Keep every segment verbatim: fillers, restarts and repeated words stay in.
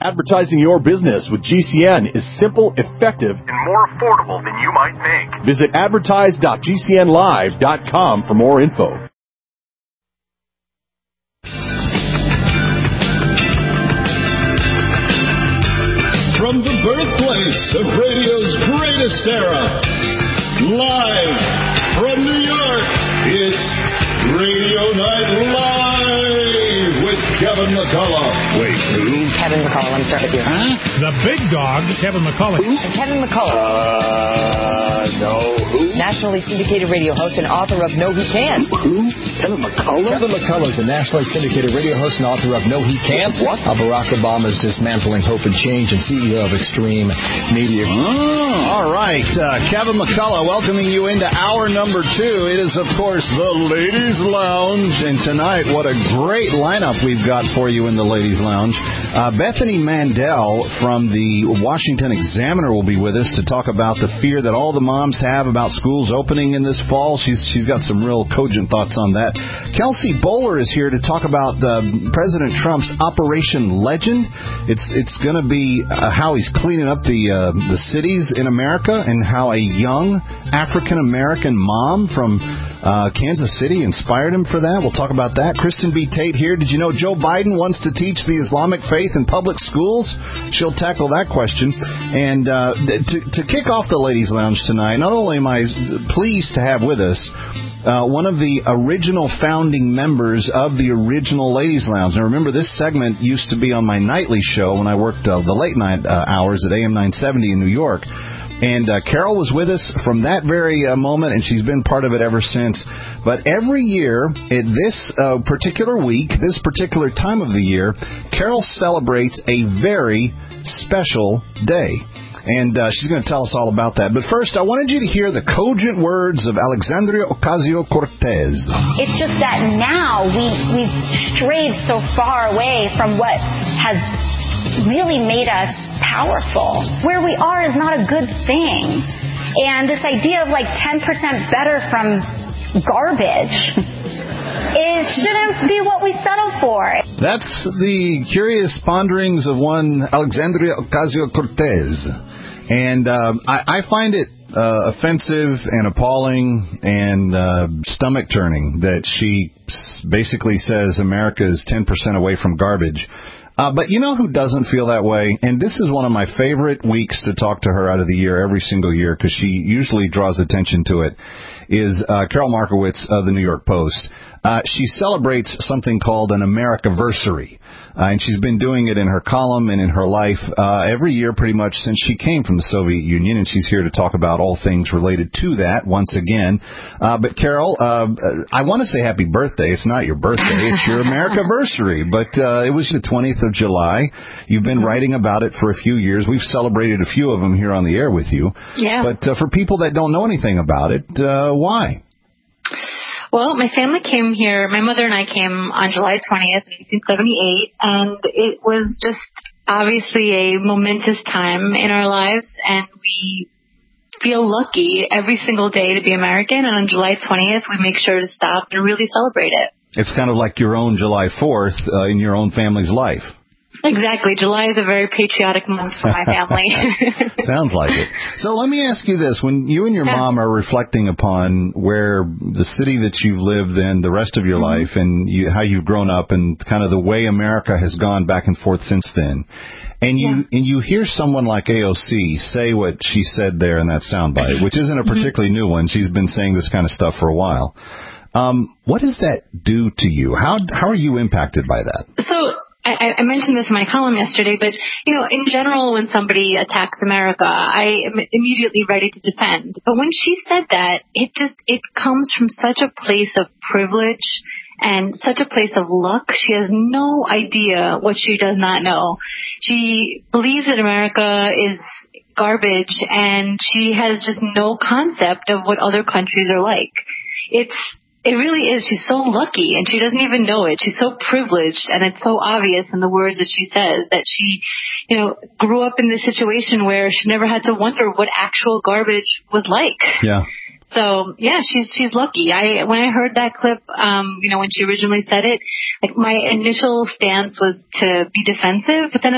Advertising your business with G C N is simple, effective, and more affordable than you might think. Visit advertise dot g c n live dot com for more info. From the birthplace of radio's greatest era, live from New York, it's Radio Night Live with Kevin McCullough. Wait, who? Kevin McCullough, let me start with you. Huh? The big dog, Kevin McCullough. Who? Kevin McCullough. Uh, no, who? Nationally syndicated radio host and author of No He Can't. Who? Kevin McCullough? Kevin McCullough is a nationally syndicated radio host and author of No He Can't. What? Uh, Barack Obama's Dismantling Hope and Change and C E O of Extreme Media. Oh, all right. Uh, Kevin McCullough welcoming you into hour number two. It is, of course, the Ladies Lounge. And tonight, what a great lineup we've got for you in the Ladies Lounge. Uh, Bethany Mandel from the Washington Examiner will be with us to talk about the fear that all the moms have about schools opening in this fall. She's She's got some real cogent thoughts on that. Kelsey Bowler is here to talk about uh, President Trump's Operation Legend. It's it's going to be uh, how he's cleaning up the uh, the cities in America and how a young African-American mom from uh, Kansas City inspired him for that. We'll talk about that. Kristen B. Tate here. Did you know Joe Biden wants to teach the Islamic faith in public schools? She'll tackle that question. And uh, to, to kick off the Ladies Lounge tonight, not only am I pleased to have with us Uh, one of the original founding members of the original Ladies Lounge. Now, remember, this segment used to be on my nightly show when I worked uh, the late night uh, hours at A M nine seventy in New York. And uh, Carol was with us from that very uh, moment, and she's been part of it ever since. But every year, at this uh, particular week, this particular time of the year, Carol celebrates a very special day. And uh, she's going to tell us all about that. But first, I wanted you to hear the cogent words of Alexandria Ocasio-Cortez. It's just that now we, we've strayed so far away from what has really made us powerful. Where we are is not a good thing. And this idea of like ten percent better from garbage... It shouldn't be what we settle for. That's the curious ponderings of one Alexandria Ocasio-Cortez. And uh, I, I find it uh, offensive and appalling and uh, stomach-turning that she basically says America is ten percent away from garbage. Uh, but you know who doesn't feel that way? And this is one of my favorite weeks to talk to her out of the year, every single year, because she usually draws attention to it, is uh, Carol Markowitz of the New York Post. Uh, she celebrates something called an Americaversary, uh, and she's been doing it in her column and in her life uh, every year pretty much since she came from the Soviet Union, and she's here to talk about all things related to that once again. Uh, but, Carol, uh, I want to say happy birthday. It's not your birthday. It's your Americaversary, but uh, it was the twentieth of July. You've been writing about it for a few years. We've celebrated a few of them here on the air with you. Yeah. But uh, for people that don't know anything about it, uh, why? Well, my family came here, my mother and I came on July twentieth, nineteen seventy-eight, and it was just obviously a momentous time in our lives, and we feel lucky every single day to be American, and on July twentieth, we make sure to stop and really celebrate it. It's kind of like your own July fourth uh, in your own family's life. Exactly. July is a very patriotic month for my family. Sounds like it. So let me ask you this. When you and your yeah. mom are reflecting upon where the city that you've lived in the rest of your mm-hmm. life and you, how you've grown up and kind of the way America has gone back and forth since then, and you yeah. and you hear someone like A O C say what she said there in that soundbite, which isn't a particularly mm-hmm. new one. She's been saying this kind of stuff for a while. Um, what does that do to you? How how are you impacted by that? So I, I mentioned this in my column yesterday, but, you know, in general, when somebody attacks America, I am immediately ready to defend. But when she said that, it just, it comes from such a place of privilege and such a place of luck. She has no idea what she does not know. She believes that America is garbage, and she has just no concept of what other countries are like. It's It really is. She's so lucky, and she doesn't even know it. She's so privileged, and it's so obvious in the words that she says that she, you know, grew up in this situation where she never had to wonder what actual garbage was like. Yeah. So, yeah, she's she's lucky. I when I heard that clip, um, you know, when she originally said it, like my initial stance was to be defensive, but then I was like,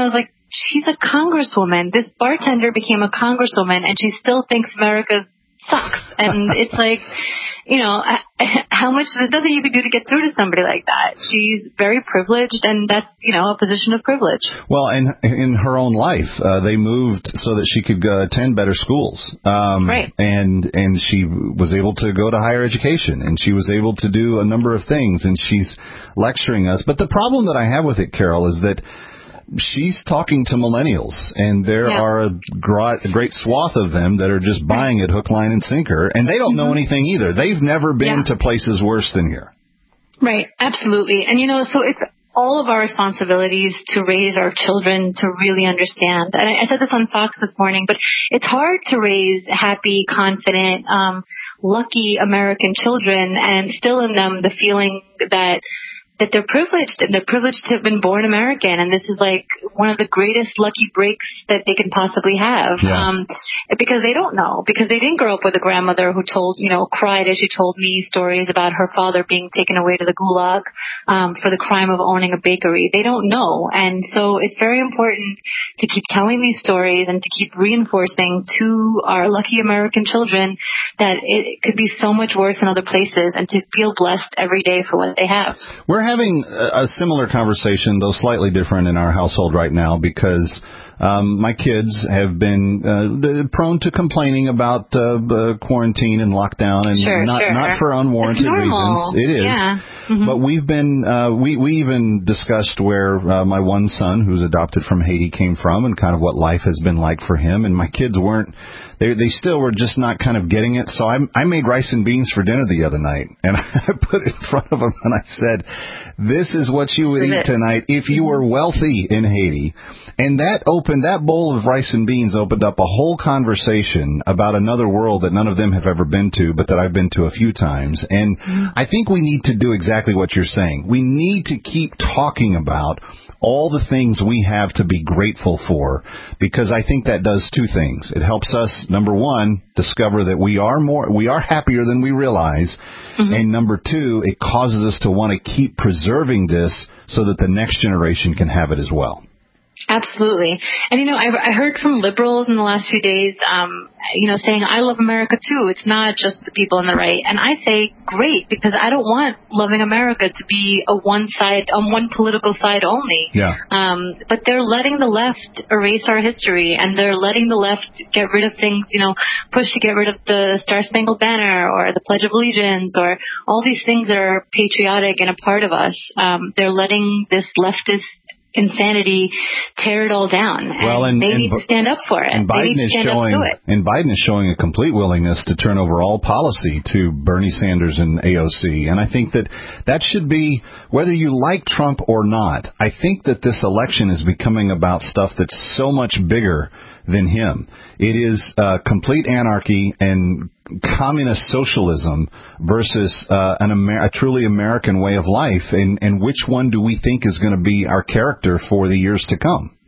she's a congresswoman. This bartender became a congresswoman, and she still thinks America sucks. And it's like, you know, how much, there's nothing you can do to get through to somebody like that. She's very privileged, and that's, you know, a position of privilege. Well, and in her own life, uh, they moved so that she could uh, attend better schools. Um, right. And, and she was able to go to higher education, and she was able to do a number of things, and she's lecturing us. But the problem that I have with it, Carol, is that she's talking to millennials, and there yeah. are a, gr- a great swath of them that are just buying it hook, line, and sinker, and they don't mm-hmm. know anything either. They've never been yeah. to places worse than here. Right, absolutely. And, you know, so it's all of our responsibilities to raise our children to really understand. And I, I said this on Fox this morning, but it's hard to raise happy, confident, um, lucky American children and still in them the feeling that that they're privileged, and they're privileged to have been born American. And this is like one of the greatest lucky breaks that they can possibly have. Yeah. Um, because they don't know, because they didn't grow up with a grandmother who told, you know, cried as she told me stories about her father being taken away to the gulag, um, for the crime of owning a bakery. They don't know. And so it's very important to keep telling these stories and to keep reinforcing to our lucky American children that it could be so much worse in other places, and to feel blessed every day for what they have. We're having a similar conversation, though slightly different in our household right now, because um, my kids have been uh, prone to complaining about uh, uh, quarantine and lockdown, and sure, not sure. not for unwarranted reasons. It is. Yeah. Mm-hmm. But we've been, uh, we, we even discussed where uh, my one son, who's adopted from Haiti, came from, and kind of what life has been like for him. And my kids weren't, they they still were just not kind of getting it. So I, I made rice and beans for dinner the other night, and I put it in front of them, and I said, this is what you would eat tonight if you were wealthy in Haiti. And that opened, that bowl of rice and beans opened up a whole conversation about another world that none of them have ever been to, but that I've been to a few times. And mm-hmm. I think we need to do exactly what you're saying. We need to keep talking about all the things we have to be grateful for, because I think that does two things. It helps us, number one, discover that we are more, we are happier than we realize. Mm-hmm. And number two, it causes us to want to keep preserving this so that the next generation can have it as well. Absolutely. And, you know, I, I heard from liberals in the last few days, um, you know, saying, I love America, too. It's not just the people on the right. And I say, great, because I don't want loving America to be a one side, on one political side only. Yeah. Um, but they're letting the left erase our history, and they're letting the left get rid of things, you know, push to get rid of the Star Spangled Banner or the Pledge of Allegiance or all these things that are patriotic and a part of us. Um, they're letting this leftist insanity tear it all down. And, well, and they and, need to stand up for it. And Biden is showing, and Biden is showing a complete willingness to turn over all policy to Bernie Sanders and A O C. And I think that that should be, whether you like Trump or not, I think that this election is becoming about stuff that's so much bigger than him. It is uh, complete anarchy and communist socialism versus uh, an Amer- a truly American way of life, and, and which one do we think is going to be our character for the years to come?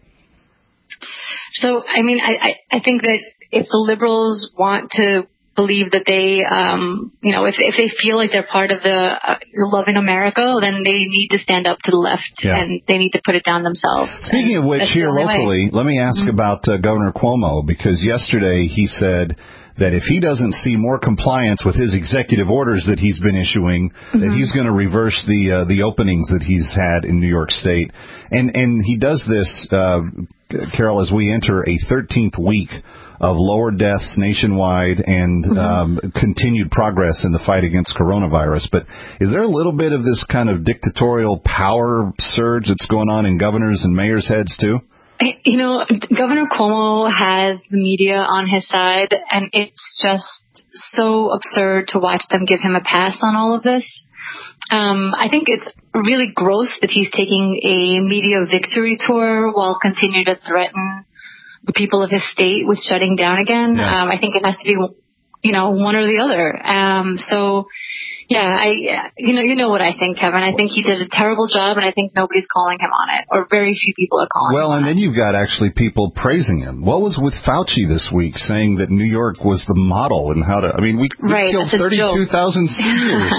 So, I mean, I, I, I think that if the liberals want to believe that they, um, you know, if if they feel like they're part of the uh, loving America, then they need to stand up to the left, yeah. and they need to put it down themselves. Speaking and of which, here locally, way. let me ask mm-hmm. about uh, Governor Cuomo, because yesterday he said that if he doesn't see more compliance with his executive orders that he's been issuing, mm-hmm. that he's going to reverse the uh, the openings that he's had in New York State. And and he does this, uh, Carol, as we enter a thirteenth week of lower deaths nationwide and mm-hmm. um, continued progress in the fight against coronavirus. But is there a little bit of this kind of dictatorial power surge that's going on in governors and mayors' heads, too? You know, Governor Cuomo has the media on his side, and it's just so absurd to watch them give him a pass on all of this. Um, I think it's really gross that he's taking a media victory tour while continuing to threaten the people of his state with shutting down again. Yeah. Um, I think it has to be, you know, one or the other. Um, so, yeah, I, you know, you know what I think, Kevin. I think he did a terrible job, and I think nobody's calling him on it, or very few people are calling well, him on it. Well, and then you've got actually people praising him. What was with Fauci this week, saying that New York was the model and how to, I mean, we, we right, killed thirty-two thousand seniors.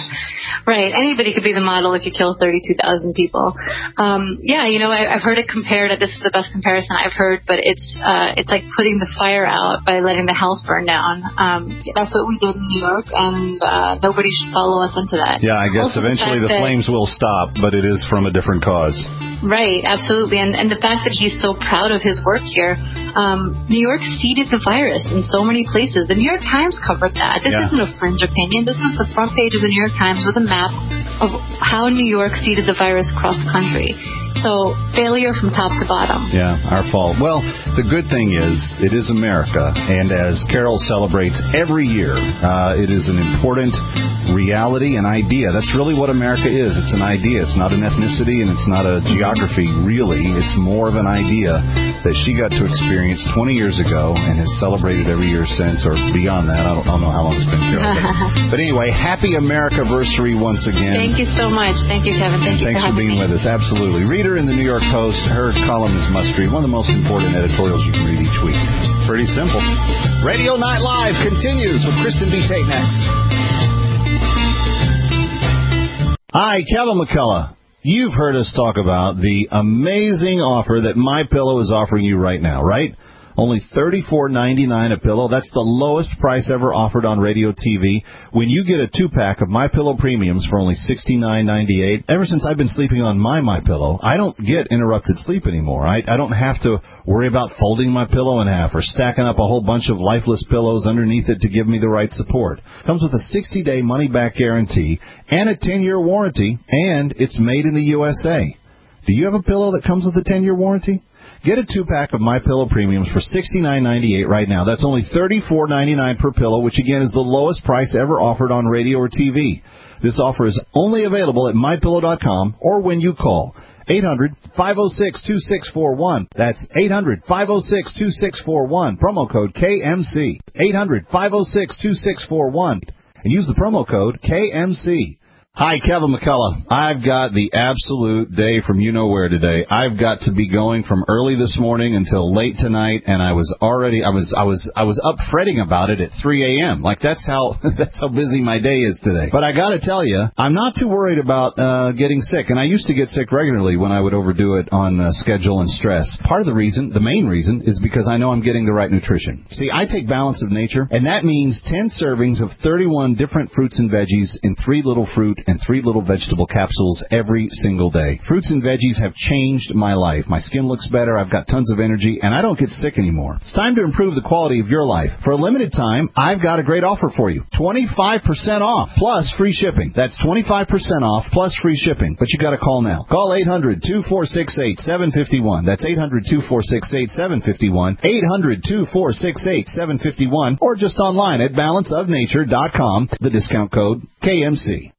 Right. Anybody could be the model if you kill thirty-two thousand people. Um, yeah, you know, I, I've heard it compared. This is the best comparison I've heard, but it's uh, it's like putting the fire out by letting the house burn down. Um, that's what we did in New York, and uh, nobody should follow us into that. Yeah, I guess also eventually the, the flames will stop, but it is from a different cause. Right, absolutely. And, and the fact that he's so proud of his work here, um, New York seeded the virus in so many places. The New York Times covered that. This yeah. isn't a fringe opinion. This is the front page of the New York Times with a map of how New York seeded the virus across the country. So, failure from top to bottom. Yeah, our fault. Well, the good thing is, it is America, and as Carol celebrates every year, uh, it is an important reality and idea. That's really what America is. It's an idea. It's not an ethnicity, and it's not a geography, really. It's more of an idea that she got to experience twenty years ago and has celebrated every year since, or beyond that. I don't, I don't know how long it's been. But, but anyway, happy America-versary once again. Thank you so much. Thank you, Kevin. Thank and you thanks for, for being me. with us. Absolutely. Reader in the New York Post. Her column is must-read. One of the most important editorials you can read each week. Pretty simple. Radio Night Live continues with Kristen B. Tate next. Hi, Kevin McCullough. You've heard us talk about the amazing offer that MyPillow is offering you right now, right? Only thirty-four ninety-nine a pillow. That's the lowest price ever offered on radio T V. When you get a two-pack of MyPillow Premiums for only sixty-nine ninety-eight, ever since I've been sleeping on my MyPillow, I don't get interrupted sleep anymore. I, I don't have to worry about folding my pillow in half or stacking up a whole bunch of lifeless pillows underneath it to give me the right support. Comes with a sixty-day money-back guarantee and a ten-year warranty, and it's made in the U S A. Do you have a pillow that comes with a ten-year warranty? Get a two-pack of MyPillow Premiums for sixty-nine ninety-eight right now. That's only thirty-four ninety-nine per pillow, which, again, is the lowest price ever offered on radio or T V. This offer is only available at my pillow dot com or when you call eight hundred, five oh six, two six four one. That's eight hundred, five oh six, two six four one. Promo code K M C. eight hundred, five oh six, two six four one. And use the promo code K M C. Hi, Kevin McCullough. I've got the absolute day from you-know-where today. I've got to be going from early this morning until late tonight, and I was already, I was, I was, I was up fretting about it at three a.m. Like, that's how, that's how busy my day is today. But I gotta tell you, I'm not too worried about, uh, getting sick. And I used to get sick regularly when I would overdo it on uh, schedule and stress. Part of the reason, the main reason, is because I know I'm getting the right nutrition. See, I take Balance of Nature, and that means ten servings of thirty-one different fruits and veggies in three little fruit and three little vegetable capsules every single day. Fruits and veggies have changed my life. My skin looks better, I've got tons of energy, and I don't get sick anymore. It's time to improve the quality of your life. For a limited time, I've got a great offer for you. twenty-five percent off, plus free shipping. That's twenty-five percent off, plus free shipping. But you gotta call now. Call eight hundred, two four six eight, seven five one. That's eight hundred, two four six eight, seven five one. eight hundred, two four six eight, seven five one. Or just online at balance of nature dot com. The discount code K M C.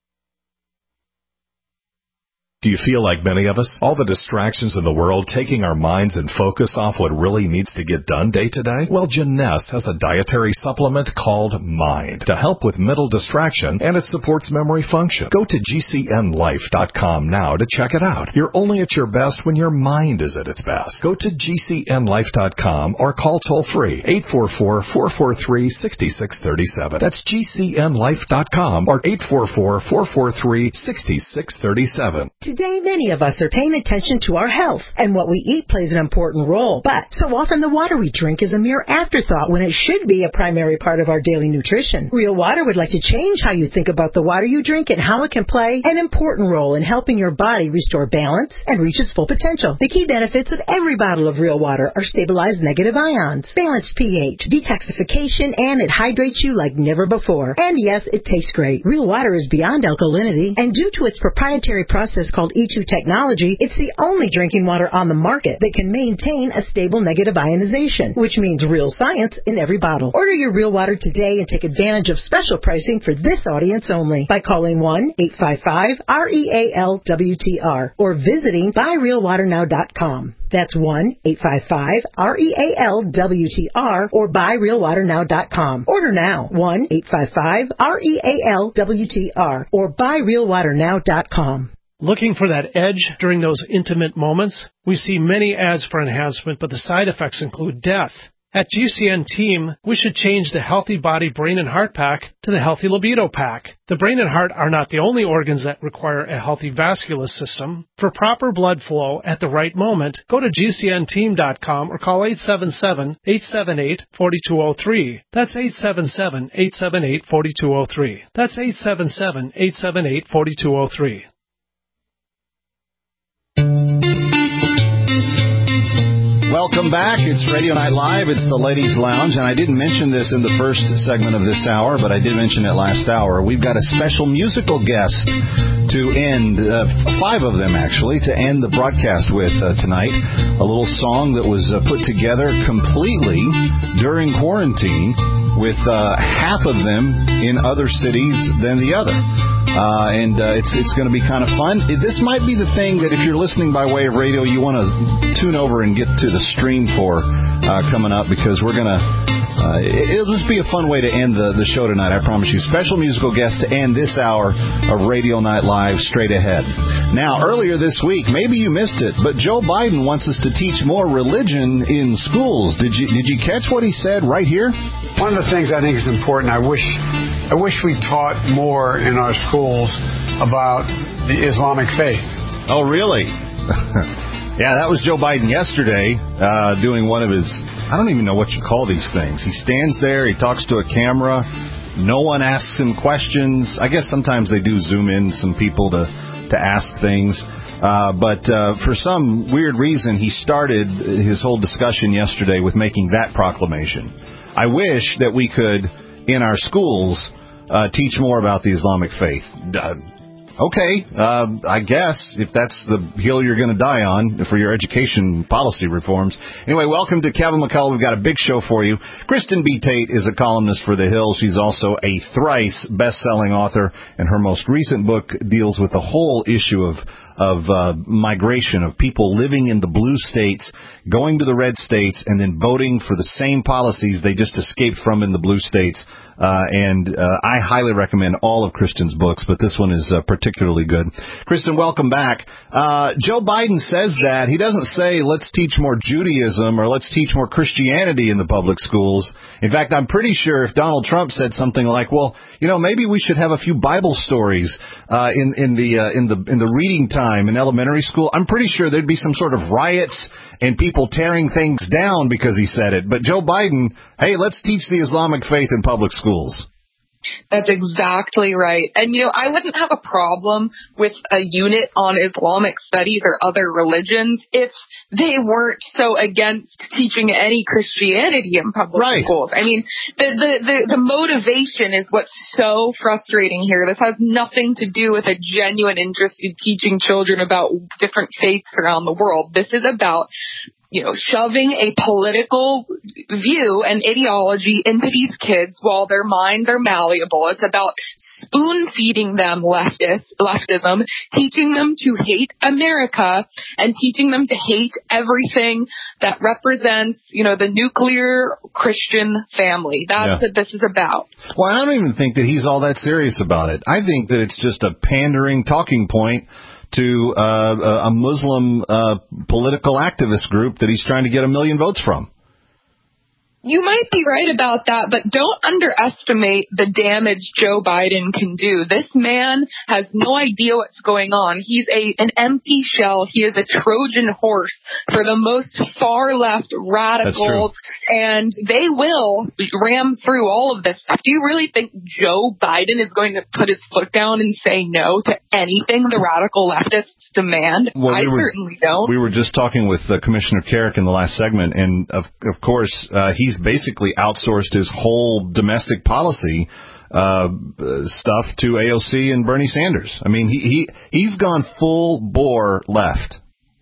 Do you feel like many of us? All the distractions in the world taking our minds and focus off what really needs to get done day to day? Well, Jeunesse has a dietary supplement called Mind to help with mental distraction, and it supports memory function. Go to G C N life dot com now to check it out. You're only at your best when your mind is at its best. Go to G C N life dot com or call toll-free eight four four, four four three, six six three seven. That's G C N life dot com or eight four four, four four three, six six three seven. Today, many of us are paying attention to our health, and what we eat plays an important role. But so often the water we drink is a mere afterthought when it should be a primary part of our daily nutrition. Real Water would like to change how you think about the water you drink and how it can play an important role in helping your body restore balance and reach its full potential. The key benefits of every bottle of Real Water are stabilized negative ions, balanced pH, detoxification, and it hydrates you like never before. And yes, it tastes great. Real Water is beyond alkalinity, and due to its proprietary process called E two technology, it's the only drinking water on the market that can maintain a stable negative ionization, which means real science in every bottle. Order your Real Water today and take advantage of special pricing for this audience only by calling one eight five five, R E A L W T R or visiting buy real water now dot com. That's one eight five five, R E A L W T R or buy real water now dot com. Order now, one eight five five, R E A L W T R or buy real water now dot com. Looking for that edge during those intimate moments? We see many ads for enhancement, but the side effects include death. At G C N Team, we should change the Healthy Body, Brain, and Heart Pack to the Healthy Libido Pack. The brain and heart are not the only organs that require a healthy vascular system. For proper blood flow at the right moment, go to G C N team dot com or call eight seven seven, eight seven eight, four two zero three. That's eight seven seven, eight seven eight, four two zero three. That's eight seven seven, eight seven eight, four two zero three. Welcome back. It's Radio Night Live. It's the Ladies Lounge, and I didn't mention this in the first segment of this hour, but I did mention it last hour. We've got a special musical guest to end, uh, five of them actually, to end the broadcast with uh, tonight. A little song that was uh, put together completely during quarantine with uh, half of them in other cities than the other. Uh, and uh, it's it's going to be kind of fun. This might be the thing that if you're listening by way of radio, you want to tune over and get to the stream for uh, coming up, because we're going to, uh, it'll just be a fun way to end the, the show tonight, I promise you. Special musical guest to end this hour of Radio Night Live straight ahead. Now, earlier this week, maybe you missed it, but Joe Biden wants us to teach more religion in schools. Did you did you catch what he said right here? One of the things I think is important, I wish I wish we taught more in our schools about the Islamic faith. Oh, really? Yeah, that was Joe Biden yesterday uh, doing one of his, I don't even know what you call these things. He stands there, he talks to a camera, no one asks him questions. I guess sometimes they do zoom in some people to, to ask things. Uh, but uh, for some weird reason, he started his whole discussion yesterday with making that proclamation. I wish that we could, in our schools, uh, teach more about the Islamic faith. Uh, okay, uh, I guess, if that's the hill you're going to die on for your education policy reforms. Anyway, welcome to Kevin McCullough. We've got a big show for you. Kristen B. Tate is a columnist for The Hill. She's also a thrice best-selling author, and her most recent book deals with the whole issue of of uh, migration, of people living in the blue states, going to the red states, and then voting for the same policies they just escaped from in the blue states. Uh, and uh, I highly recommend all of Kristen's books, but this one is uh, particularly good. Kristen, welcome back. Uh, Joe Biden says that. He doesn't say, let's teach more Judaism or let's teach more Christianity in the public schools. In fact, I'm pretty sure if Donald Trump said something like, well, you know, maybe we should have a few Bible stories uh, in, in, the, uh, in, the, in the reading time in elementary school, I'm pretty sure there'd be some sort of riots and people tearing things down because he said it. But Joe Biden, hey, let's teach the Islamic faith in public schools. That's exactly right. And, you know, I wouldn't have a problem with a unit on Islamic studies or other religions if they weren't so against teaching any Christianity in public right. schools. I mean, the, the, the, the motivation is what's so frustrating here. This has nothing to do with a genuine interest in teaching children about different faiths around the world. This is about you know, shoving a political view and ideology into these kids while their minds are malleable. It's about spoon-feeding them leftist, leftism, teaching them to hate America, and teaching them to hate everything that represents, you know, the nuclear Christian family. That's yeah. what this is about. Well, I don't even think that he's all that serious about it. I think that it's just a pandering talking point to uh, a Muslim uh, political activist group that he's trying to get a million votes from. You might be right about that, but don't underestimate the damage Joe Biden can do. This man has no idea what's going on. He's a an empty shell. He is a Trojan horse for the most far-left radicals, and they will ram through all of this stuff. Do you really think Joe Biden is going to put his foot down and say no to anything the radical leftists demand? Well, I we were, certainly don't. We were just talking with uh, Commissioner Carrick in the last segment, and of, of course, uh, he's basically outsourced his whole domestic policy uh, stuff to A O C and Bernie Sanders. I mean, he, he, he's gone full bore left.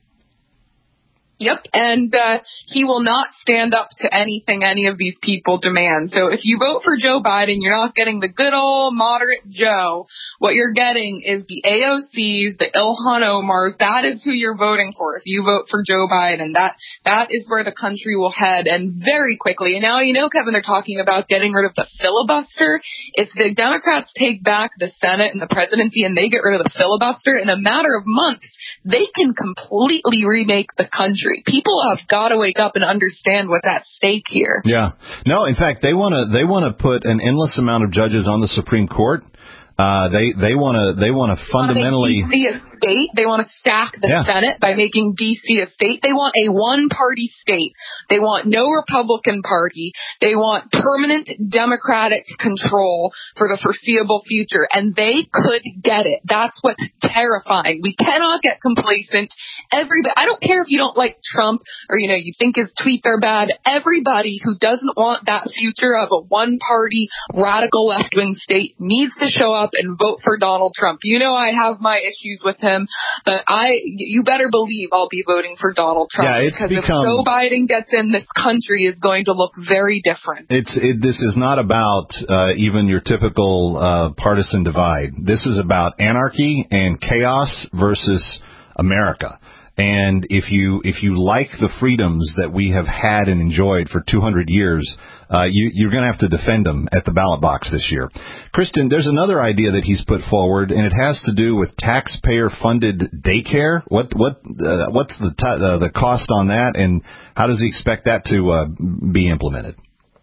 Yep, and uh, he will not stand up to anything any of these people demand. So if you vote for Joe Biden, you're not getting the good old moderate Joe. What you're getting is the A O Cs, the Ilhan Omars. That is who you're voting for if you vote for Joe Biden. That that is where the country will head, and very quickly. And now, you know, Kevin, they're talking about getting rid of the filibuster. If the Democrats take back the Senate and the presidency and they get rid of the filibuster, in a matter of months, they can completely remake the country. country. People have got to wake up and understand what's at stake here. Yeah. No, in fact, they want to they want to put an endless amount of judges on the Supreme Court. Uh, they they want to they want to fundamentally. D C a state. They want to stack the yeah. Senate by making D C a state. They want a one-party state. They want no Republican Party. They want permanent Democratic control for the foreseeable future, and they could get it. That's what's terrifying. We cannot get complacent. Everybody, I don't care if you don't like Trump or you know you think his tweets are bad. Everybody who doesn't want that future of a one-party radical left-wing state needs to show up and vote for Donald Trump. You know I have my issues with him, but I, you better believe I'll be voting for Donald Trump. Yeah, it's because become, if Joe Biden gets in, this country is going to look very different. It's it, this is not about uh, even your typical uh, partisan divide. This is about anarchy and chaos versus America. And if you if you like the freedoms that we have had and enjoyed for two hundred years, uh, you, you're going to have to defend them at the ballot box this year. Kristen, there's another idea that he's put forward, and it has to do with taxpayer-funded daycare. What what uh, what's the t- uh, the cost on that, and how does he expect that to uh, be implemented?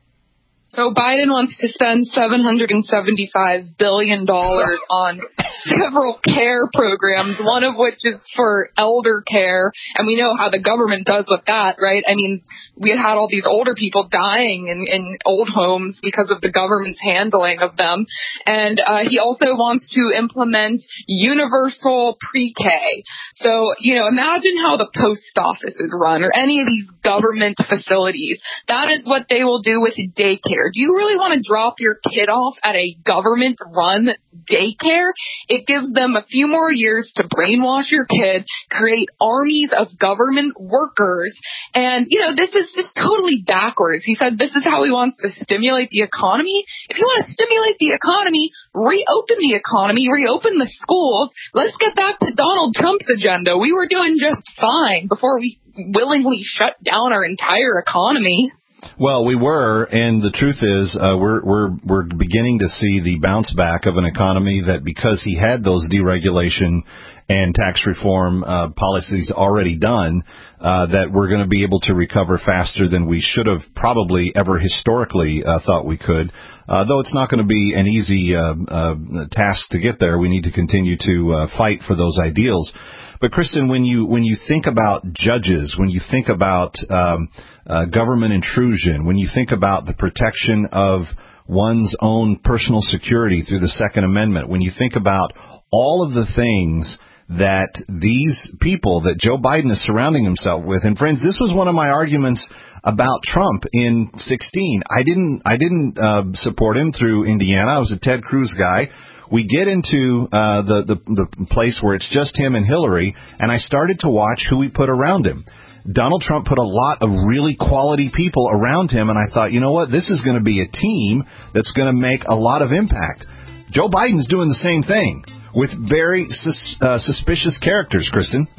So Biden wants to spend seven hundred seventy-five billion dollars on several care programs, one of which is for elder care. And we know how the government does with that, right? I mean, we had all these older people dying in, in old homes because of the government's handling of them. And uh, he also wants to implement universal pre-K. So, you know, imagine how the post office is run or any of these government facilities. That is what they will do with daycare. Do you really want to drop your kid off at a government-run daycare? It gives them a few more years to brainwash your kid, create armies of government workers, and, you know, this is just totally backwards. He said this is how he wants to stimulate the economy. If you want to stimulate the economy, reopen the economy, reopen the schools. Let's get back to Donald Trump's agenda. We were doing just fine before we willingly shut down our entire economy. Well, we were, and the truth is, uh, we're we're we're beginning to see the bounce back of an economy that, because he had those deregulation and tax reform uh, policies already done, uh, that we're going to be able to recover faster than we should have probably ever historically uh, thought we could. Uh, though it's not going to be an easy uh, uh, task to get there, we need to continue to uh, fight for those ideals. But Kristen, when you when you think about judges, when you think about um, uh, government intrusion, when you think about the protection of one's own personal security through the Second Amendment, when you think about all of the things that these people that Joe Biden is surrounding himself with, and friends, this was one of my arguments about Trump in sixteen. I didn't I didn't uh, support him through Indiana. I was a Ted Cruz guy. We get into uh, the, the the place where it's just him and Hillary, and I started to watch who he put around him. Donald Trump put a lot of really quality people around him, and I thought, you know what, this is going to be a team that's going to make a lot of impact. Joe Biden's doing the same thing with very sus- uh, suspicious characters, Kristen.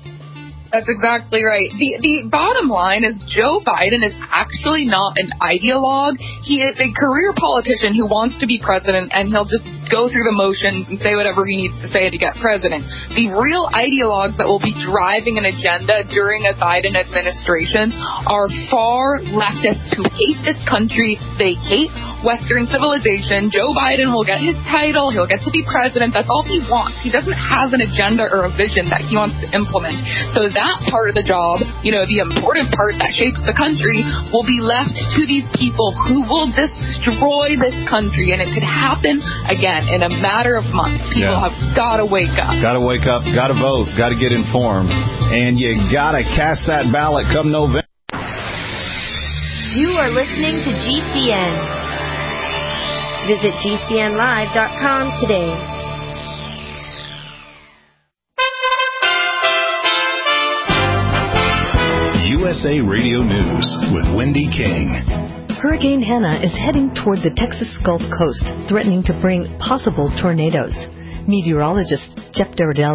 That's exactly right. The the bottom line is Joe Biden is actually not an ideologue. He is a career politician who wants to be president, and he'll just go through the motions and say whatever he needs to say to get president. The real ideologues that will be driving an agenda during a Biden administration are far leftists who hate this country. They hate Western civilization. Joe Biden will get his title. He'll get to be president. That's all he wants. He doesn't have an agenda or a vision that he wants to implement. So that part of the job, you know, the important part that shapes the country, will be left to these people who will destroy this country. And it could happen again in a matter of months. People yeah. have got to wake up. Got to wake up. Got to vote. Got to get informed. And you got to cast that ballot come November. You are listening to G C N. Visit G C N live dot com today. U S A Radio News with Wendy King. Hurricane Hanna is heading toward the Texas Gulf Coast, threatening to bring possible tornadoes. Meteorologist Jeff Dardelli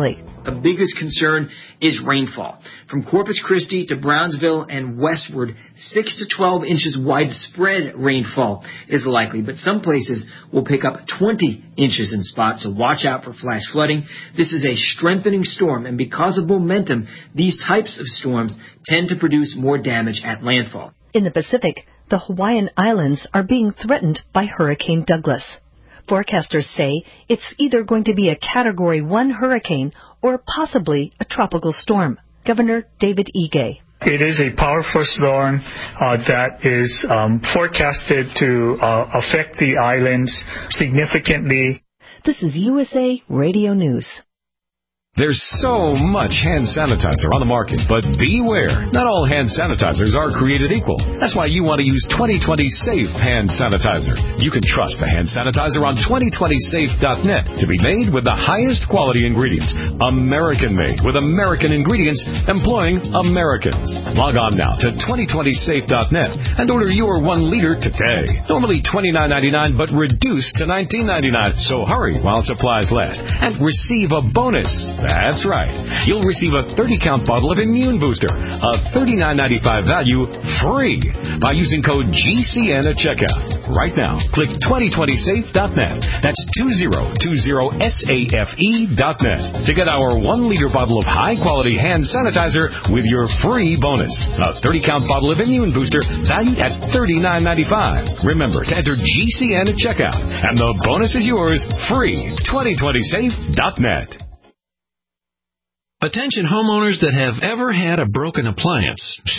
a biggest concern is rainfall. From Corpus Christi to Brownsville and westward, six to twelve inches widespread rainfall is likely, but some places will pick up twenty inches in spots, so watch out for flash flooding. This is a strengthening storm, and because of momentum, these types of storms tend to produce more damage at landfall. In the Pacific, the Hawaiian Islands are being threatened by Hurricane Douglas. Forecasters say it's either going to be a Category one hurricane or possibly a tropical storm. Governor David Ige. It is a powerful storm uh, that is um, forecasted to uh, affect the islands significantly. This is U S A Radio News. There's so much hand sanitizer on the market, but beware. Not all hand sanitizers are created equal. That's why you want to use twenty twenty Safe Hand Sanitizer. You can trust the hand sanitizer on twenty twenty safe dot net to be made with the highest quality ingredients. American-made with American ingredients employing Americans. Log on now to twenty twenty safe dot net and order your one liter today. Normally twenty-nine ninety-nine, but reduced to nineteen ninety-nine. So hurry while supplies last and receive a bonus. That's right. You'll receive a thirty count bottle of Immune Booster, a thirty-nine ninety-five value, free by using code G C N at checkout. Right now, click twenty twenty safe dot net. That's twenty twenty safe dot net to get our one liter bottle of high-quality hand sanitizer with your free bonus. A thirty count bottle of Immune Booster valued at thirty-nine ninety-five. Remember to enter G C N at checkout, and the bonus is yours, free. twenty twenty safe dot net. Attention homeowners that have ever had a broken appliance.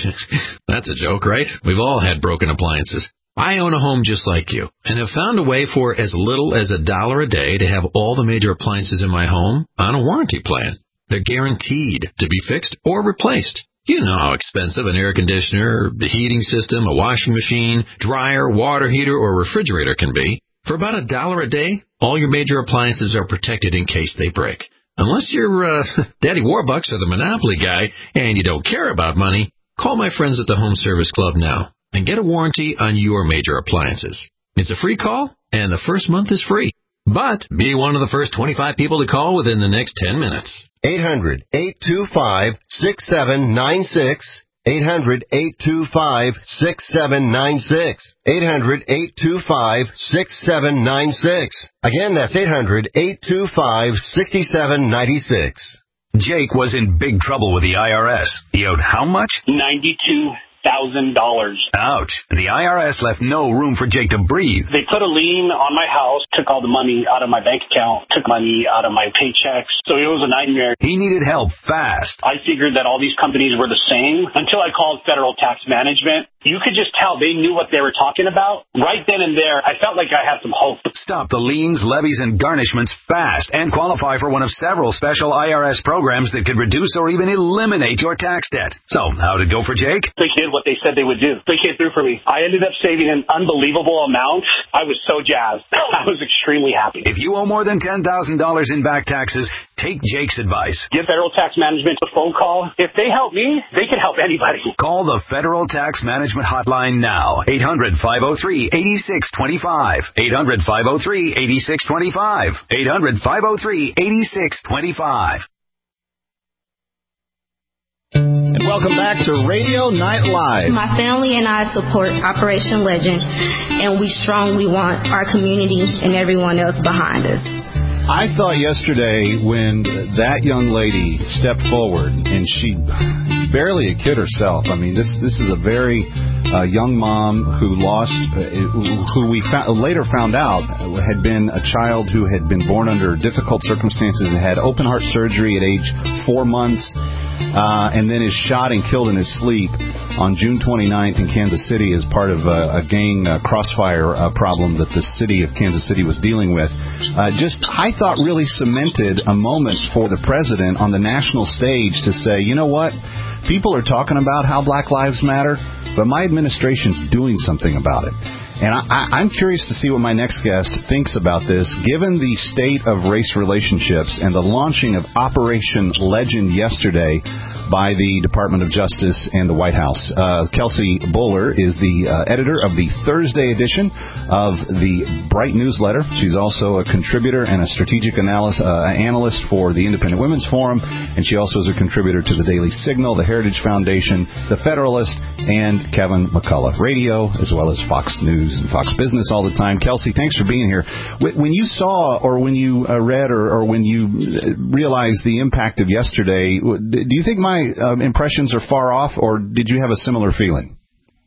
That's a joke, right? We've all had broken appliances. I own a home just like you and have found a way for as little as a dollar a day to have all the major appliances in my home on a warranty plan. They're guaranteed to be fixed or replaced. You know how expensive an air conditioner, the heating system, a washing machine, dryer, water heater, or refrigerator can be. For about a dollar a day, all your major appliances are protected in case they break. Unless you're uh, Daddy Warbucks or the Monopoly guy and you don't care about money, call my friends at the Home Service Club now and get a warranty on your major appliances. It's a free call, and the first month is free. But be one of the first twenty-five people to call within the next ten minutes. eight hundred, eight two five, six seven nine six. eight hundred, eight two five, six seven nine six. eight hundred, eight two five, six seven nine six. Again, that's eight hundred, eight two five, six seven nine six. Jake was in big trouble with the I R S. He owed how much? ninety-two thousand dollars. Ouch. The I R S left no room for Jake to breathe. They put a lien on my house, took all the money out of my bank account, took money out of my paychecks. So it was a nightmare. He needed help fast. I figured that all these companies were the same until I called Federal Tax Management. You could just tell they knew what they were talking about. Right then and there, I felt like I had some hope. Stop the liens, levies, and garnishments fast and qualify for one of several special I R S programs that could reduce or even eliminate your tax debt. So, how'd it go for Jake? They did what they said they would do. They came through for me. I ended up saving an unbelievable amount. I was so jazzed. I was extremely happy. If you owe more than ten thousand dollars in back taxes, take Jake's advice. Give Federal Tax Management a phone call. If they help me, they can help anybody. Call the Federal Tax Management Hotline now. eight hundred, five oh three, eight six two five. eight hundred, five oh three, eight six two five. eight hundred, five oh three, eight six two five. And welcome back to Radio Night Live. My family and I support Operation Legend, and we strongly want our community and everyone else behind us. I thought yesterday when that young lady stepped forward, and she is barely a kid herself. I mean, this this is a very uh, young mom who lost, uh, who we found, later found out had been a child who had been born under difficult circumstances and had open heart surgery at age four months, uh, and then is shot and killed in his sleep on June twenty-ninth in Kansas City as part of a, a gang uh, crossfire uh, problem that the city of Kansas City was dealing with. Uh, just, I thought really cemented a moment for the president on the national stage to say, you know what, people are talking about how Black Lives Matter, but my administration's doing something about it. And I, I, I'm curious to see what my next guest thinks about this, given the state of race relationships and the launching of Operation Legend yesterday. by the Department of Justice and the White House. Uh, Kelsey Bolar is the uh, editor of the Thursday edition of the Bright newsletter. She's also a contributor and a strategic analyst, uh, analyst for the Independent Women's Forum, and she also is a contributor to the Daily Signal, the Heritage Foundation, the Federalist, and Kevin McCullough Radio, as well as Fox News and Fox Business all the time. Kelsey, thanks for being here. When you saw or when you uh, read or, or when you realized the impact of yesterday, do you think my uh, impressions are far off, or did you have a similar feeling?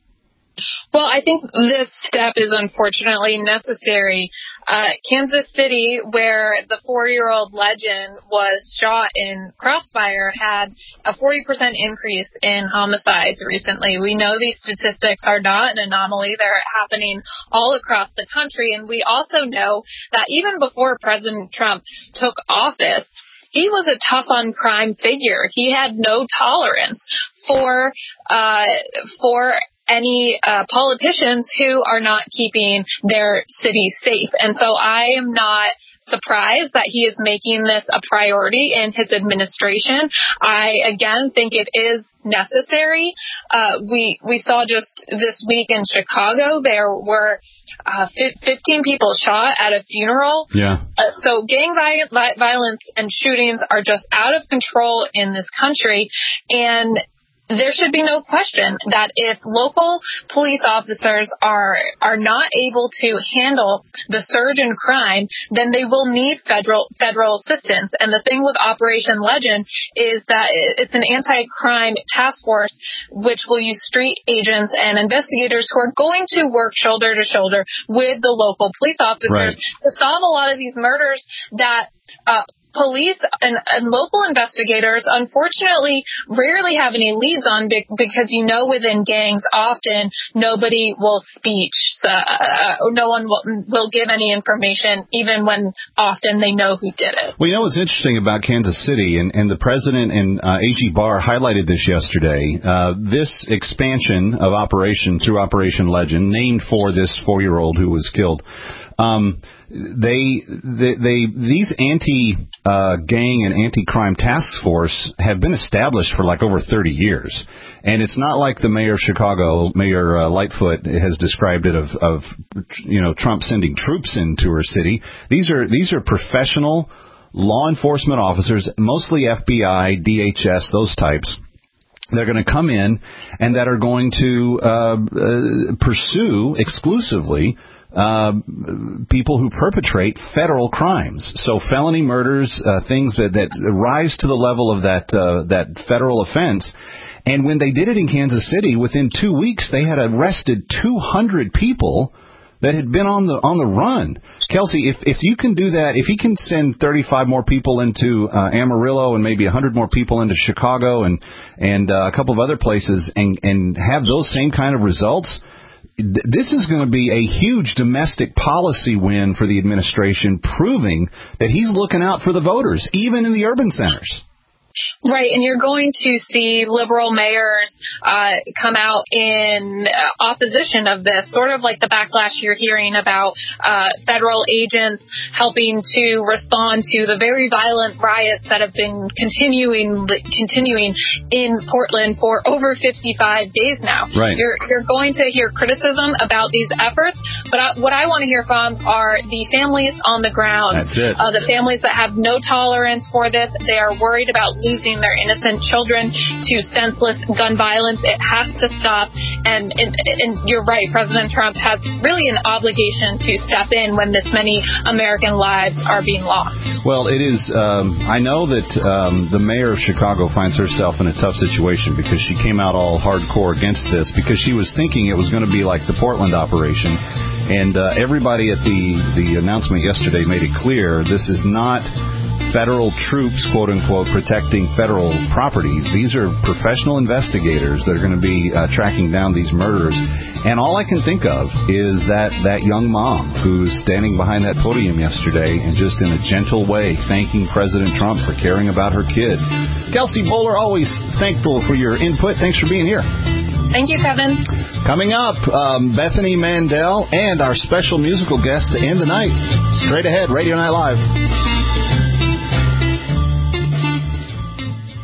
Well, I think this step is unfortunately necessary. Uh, Kansas City, where the four-year-old legend was shot in crossfire, had a forty percent increase in homicides recently. We know these statistics are not an anomaly. They're happening all across the country. And we also know that even before President Trump took office, he was a tough on crime figure. He had no tolerance for uh, for any uh, politicians who are not keeping their city safe. And so I am not surprised that he is making this a priority in his administration. I, again, think it is necessary. Uh, we we saw just this week in Chicago, there were uh, fifteen people shot at a funeral. Yeah. Uh, so gang vi- violence and shootings are just out of control in this country. And there should be no question that if local police officers are are not able to handle the surge in crime, then they will need federal federal assistance. And the thing with Operation Legend is that it's an anti-crime task force which will use street agents and investigators who are going to work shoulder to shoulder with the local police officers right. to solve a lot of these murders that uh police and, and local investigators, unfortunately, rarely have any leads on because, you know, within gangs, often nobody will speak. Uh, no one will, will give any information, even when often they know who did it. Well, you know what's interesting about Kansas City, and, and the president and uh, A G Barr highlighted this yesterday, uh, this expansion of Operation through Operation Legend, named for this four-year-old who was killed, um, They, they, they, these anti-gang uh, and anti-crime task force have been established for like over thirty years, and it's not like the mayor of Chicago, Mayor uh, Lightfoot, has described it of, of, you know, Trump sending troops into her city. These are these are professional law enforcement officers, mostly F B I, D H S, those types. They're going to come in and that are going to uh, uh, pursue exclusively Uh, people who perpetrate federal crimes. So felony murders, uh, things that, that rise to the level of that uh, that federal offense. And when they did it in Kansas City, within two weeks, they had arrested two hundred people that had been on the on the run. Kelsey, if if you can do that, if he can send thirty-five more people into uh, Amarillo and maybe one hundred more people into Chicago and and uh, a couple of other places and and have those same kind of results, this is going to be a huge domestic policy win for the administration, proving that he's looking out for the voters, even in the urban centers. Right, and you're going to see liberal mayors uh, come out in opposition of this, sort of like the backlash you're hearing about uh, federal agents helping to respond to the very violent riots that have been continuing continuing in Portland for over fifty-five days now. Right. You're, you're going to hear criticism about these efforts, but I, what I want to hear from are the families on the ground. That's it. Uh, the families that have no tolerance for this. They are worried about losing their innocent children to senseless gun violence. It has to stop. And, and, and you're right, President Trump has really an obligation to step in when this many American lives are being lost. Well, it is. Um, I know that um, the mayor of Chicago finds herself in a tough situation because she came out all hardcore against this because she was thinking it was going to be like the Portland operation. And uh, everybody at the, the announcement yesterday made it clear this is not federal troops, quote unquote, protecting federal properties. These are professional investigators that are going to be uh, tracking down these murderers. And all I can think of is that, that young mom who's standing behind that podium yesterday and just in a gentle way thanking President Trump for caring about her kid. Kelsey Bolar, always thankful for your input. Thanks for being here. Thank you, Kevin. Coming up, um, Bethany Mandel and our special musical guest to end the night. Straight ahead, Radio Night Live.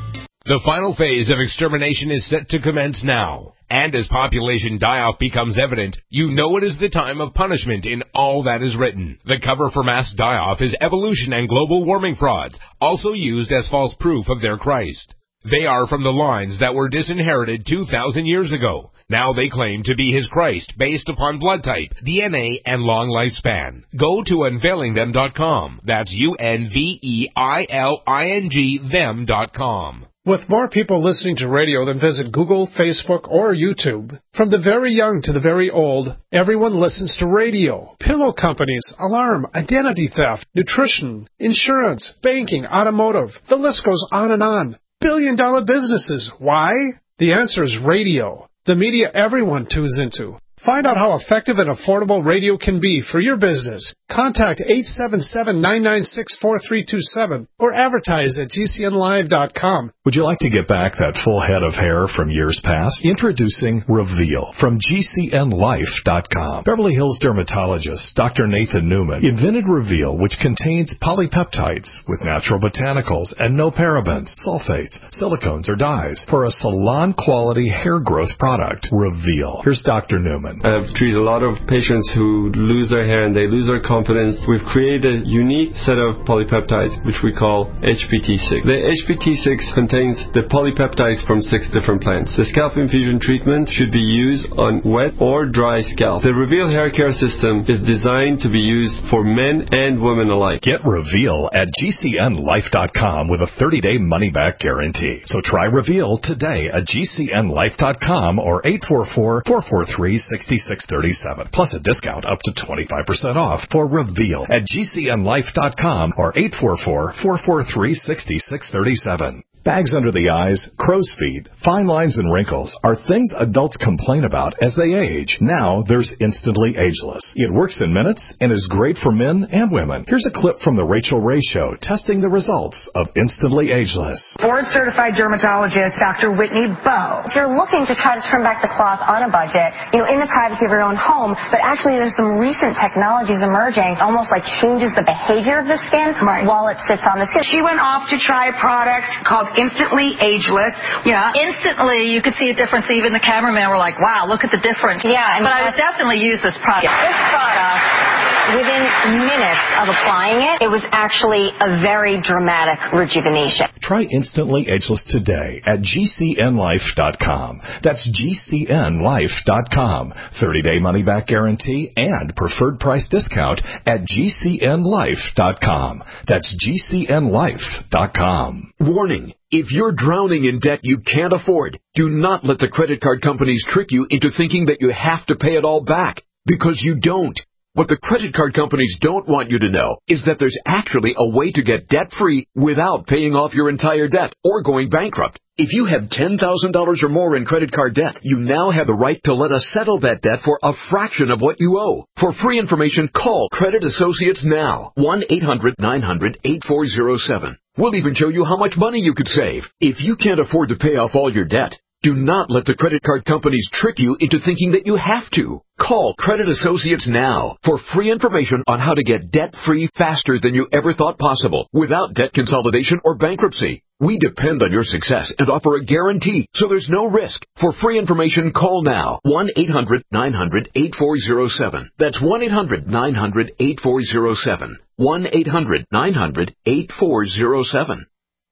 The final phase of extermination is set to commence now. And as population die-off becomes evident, you know it is the time of punishment in all that is written. The cover for mass die-off is evolution and global warming frauds, also used as false proof of their Christ. They are from the lines that were disinherited two thousand years ago. Now they claim to be his Christ based upon blood type, D N A, and long lifespan. Go to unveiling them dot com. That's U N V E I L I N G them dot com. With more people listening to radio than visit Google, Facebook, or YouTube, from the very young to the very old, everyone listens to radio. Pillow companies, alarm, identity theft, nutrition, insurance, banking, automotive. The list goes on and on. Billion dollar businesses. Why? The answer is radio. The media everyone tunes into. Find out how effective and affordable radio can be for your business. Contact eight seven seven, nine nine six, four three two seven or advertise at G C N live dot com. Would you like to get back that full head of hair from years past? Introducing Reveal from G C N life dot com. Beverly Hills dermatologist Doctor Nathan Newman invented Reveal, which contains polypeptides with natural botanicals and no parabens, sulfates, silicones, or dyes for a salon-quality hair growth product. Reveal. Here's Doctor Newman. I've treated a lot of patients who lose their hair and they lose their confidence. We've created a unique set of polypeptides, which we call H P T six. The H P T six contains the polypeptides from six different plants. The scalp infusion treatment should be used on wet or dry scalp. The Reveal hair care system is designed to be used for men and women alike. Get Reveal at G C N life dot com with a thirty-day money-back guarantee. So try Reveal today at G C N life dot com or eight four four, four four three, six six three seven, plus a discount up to twenty-five percent off for Reveal at G C N life dot com or eight four four, four four three, six six three seven. Bags under the eyes, crow's feet, fine lines, and wrinkles are things adults complain about as they age. Now there's Instantly Ageless. It works in minutes and is great for men and women. Here's a clip from the Rachel Ray Show testing the results of Instantly Ageless. Board-certified dermatologist Doctor Whitney Bowe. If you're looking to try to turn back the clock on a budget, you know, in the privacy of your own home, but actually there's some recent technologies emerging, almost like changes the behavior of the skin right. while it sits on the skin. She went off to try a product called Instantly Ageless. Yeah, instantly you could see a difference. Even the cameraman were like, wow, look at the difference. Yeah. And but I would definitely use this product. This product, within minutes of applying it, it was actually a very dramatic rejuvenation. Try Instantly Ageless today at G C N life dot com. That's G C N life dot com. thirty-day money-back guarantee and preferred price discount at G C N life dot com. That's G C N life dot com. Warning. If you're drowning in debt you can't afford, do not let the credit card companies trick you into thinking that you have to pay it all back, because you don't. What the credit card companies don't want you to know is that there's actually a way to get debt-free without paying off your entire debt or going bankrupt. If you have ten thousand dollars or more in credit card debt, you now have the right to let us settle that debt for a fraction of what you owe. For free information, call Credit Associates now. one eight hundred, nine hundred, eight four zero seven. We'll even show you how much money you could save. If you can't afford to pay off all your debt, do not let the credit card companies trick you into thinking that you have to. Call Credit Associates now for free information on how to get debt-free faster than you ever thought possible without debt consolidation or bankruptcy. We depend on your success and offer a guarantee, so there's no risk. For free information, call now. one eight hundred, nine hundred, eight four zero seven. That's one eight hundred, nine hundred, eight four zero seven. one eight hundred, nine hundred, eight four zero seven.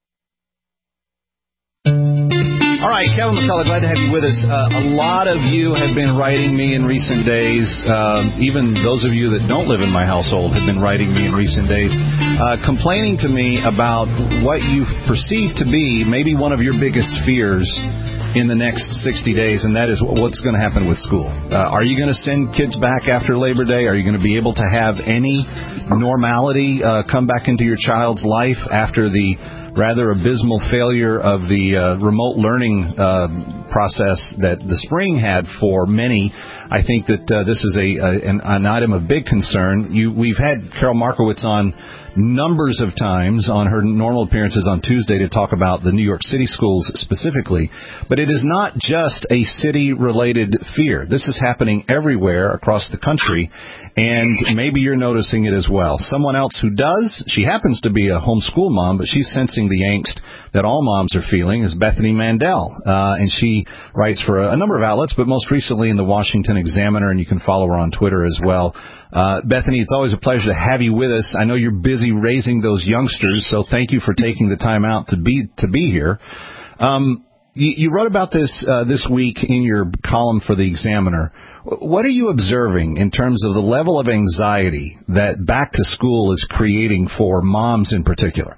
All right, Kevin McCullough, glad to have you with us. Uh, a lot of you have been writing me in recent days. Uh, even those of you that don't live in my household have been writing me in recent days, uh, complaining to me about what you perceive to be maybe one of your biggest fears in the next sixty days, and that is what's going to happen with school. Uh, are you going to send kids back after Labor Day? Are you going to be able to have any normality uh, come back into your child's life after the rather abysmal failure of the uh, remote learning uh, process that the spring had for many. I think that uh, this is a, a an, an item of big concern. You, we've had Carol Markowitz on numbers of times on her normal appearances on Tuesday to talk about the New York City schools specifically. But it is not just a city-related fear. This is happening everywhere across the country, and maybe you're noticing it as well. Someone else who does, she happens to be a homeschool mom, but she's sensing the angst that all moms are feeling, is Bethany Mandel. Uh, and she writes for a, a number of outlets, but most recently in the Washington Examiner, and you can follow her on Twitter as well. Uh, Bethany, it's always a pleasure to have you with us. I know you're busy raising those youngsters, so thank you for taking the time out to be to be here. Um, you, you wrote about this uh, this week in your column for the Examiner. What are you observing in terms of the level of anxiety that back to school is creating for moms in particular?